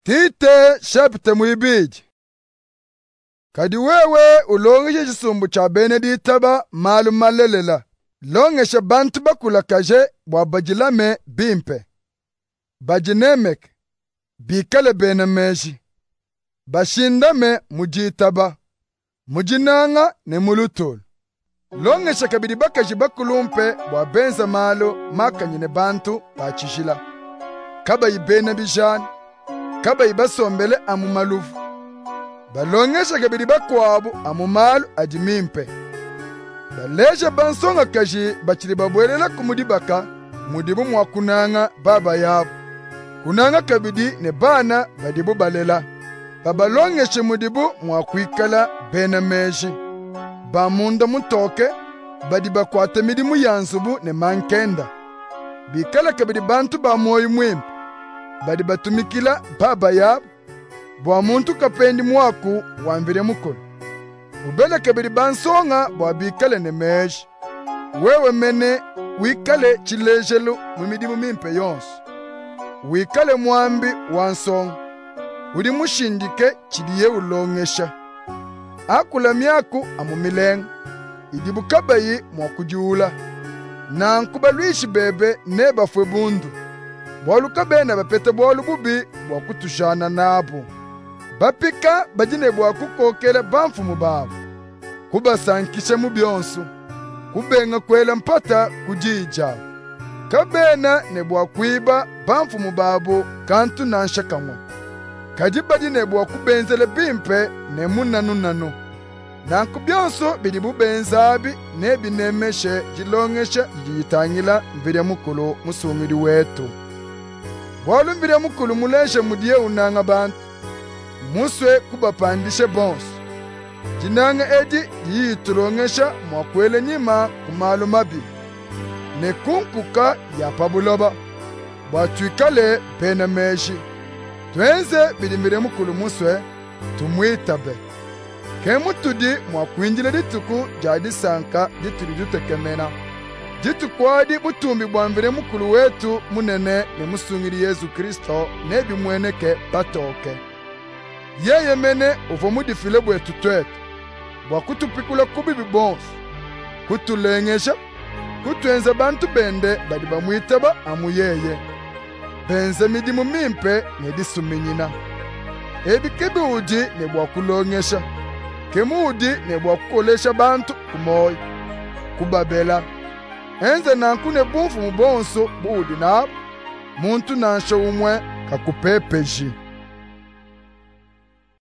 Tite chapter muibiji. Kadi wewe ulongeshe chisumbu cha Beneditaba malu malelela. Longeshe bantu bakula kaje wabajilame bimpe. Bajinemek bikale benemeji. Bashindame mujitaba. Mujinanga ne mulutulu. Longeshe kabidi bakaji bakulumpe wabenza malu makanyine bantu bachishila. Kaba ibene bijani. Kaba ibasombele amumaluvu. Balongesha kabiri bakwabu amumalu ajimimpe. Baleja bansonga kaji bachiri babwelela kumudibaka mudibu mwakunanga baba yabu. Kunanga kabidi ne bana badibu balela. Babalongeshe mudibu mwakuikala benemeji. Bamunda mutoke badiba kwate midimu yansubu ne mankenda. Bikala kabidi bantu ba moyo mwimpe. Badi batumikila baba yabu bwa muntu kapendi mwaku wambire mukolo. Ubele kabiri bansonga bwa bikale ne meji. Wewe mene wikale chilejelu mumidimu mimpe yonsu. Wikale mwambi wansonga. Udi mushindike chidiye ulongesha. Akula miyaku amumilenga. Idibu kabayi mwakujiula. Na nkubaluishi bebe neba fwe bundu. Bwalu kabena bapete bwalu bubi bwakutushana nabo. Bapika bajine bwakukokela bamfumu babo. Kubasankishe mu byonsu. Kubenga kwela mpata kujija. Kabena ne bwakwiba bamfumu babo kantu nanshakamwa. Kaji bajine bwakubenzele bimpe ne munanu. Nanku byonsu bidi bubenzabi ne binemeshe jilongesha jitangila mbire mukulu musumiri wetu. Walumbire mukulu muleshe mudiye unanga bantu. Muswe kubapandishe bonsu. Jinanga edi yiturongesha mwakwele nyima kumalu mabi. Nekunkuka ya pabuloba. Bwatuikale benemeji. Twenze bidimbire mukulu muswe tumwitabe. Kemutudi mwakwinjile dituku jadi sanka dituri dutekemena. Jitu kwadi butumbi bwambire mukulu wetu munene ne musungiri Yesu Kristo nebi mweneke batoke. Yeye mene uvo mudifile bwetu twetu. Bwakutupikula kubi bibonsu. Kutulengesha. Kutuenza bantu bende badi bamwitaba amuyeye. Benze midimu mimpe nedisuminyina. Ebi kebi uji ne bwakulongesha. Kemudi ne bwakukolesha bantu kumoyi. Kubabela. Enze nankune bumfu mubonso budi nabo. Muntu nansho umwe kakupepeji.